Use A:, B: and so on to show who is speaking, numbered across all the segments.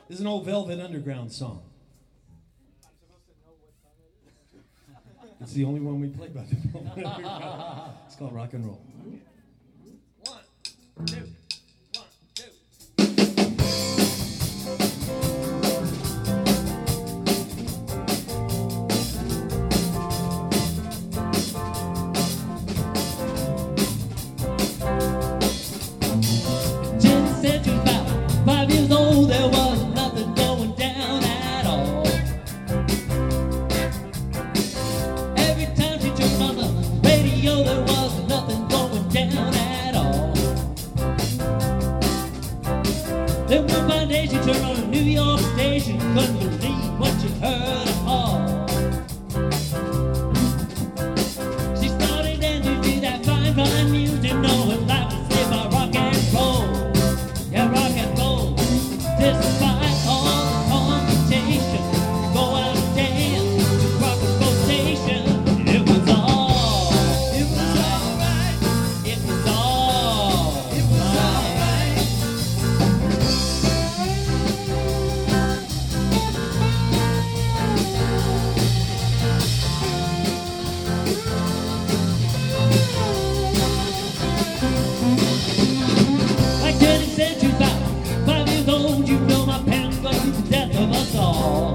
A: This is an old Velvet Underground song. It's the only one we play by the Velvet Underground. It's called Rock and Roll. 1, 2, 1, 2.
B: There was nothing going down at all. Every time she turned on the radio, there was nothing going down at all. Then one fine day she turned on a New York station, couldn't believe what she heard at all. She started and to do that fine, fine music, knowing life was saved by rock and roll. Yeah, rock and roll. Despite all the competition, go out and dance to rock and roll station. It was alright. It was alright. Like 30 centuries back. 5 years old, you know my parents got to the death of us all.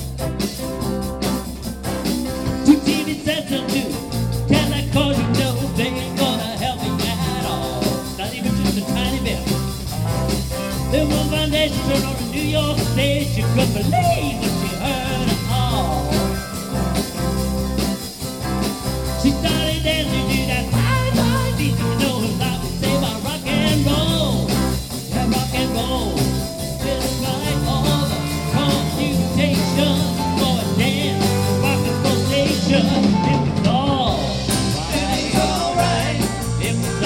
B: 2 TV sets and 2 Cadillac cars, you know they ain't gonna help me at all. Not even just a tiny bit. Then one fine day she turned on a New York stage, she couldn't believe what she heard at all. She started dancing to that fine, fine music, you know her life was saved by rock and roll. Yeah, rock and roll. Despite all the computation, go and dance to rock and roll station. It was alright. It was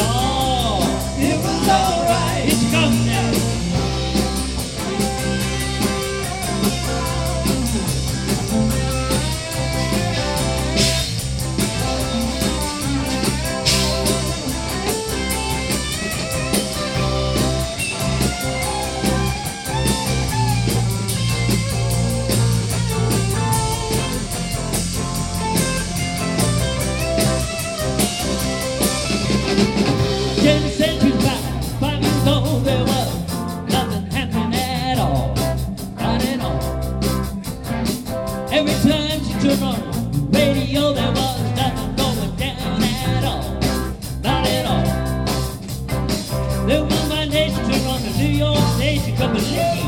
B: alright. It's coming now. There was nothing happening at all, not at all. Every time she turned on the radio, there was nothing going down at all, not at all. Then one fine day she turned on the New York station, couldn't believe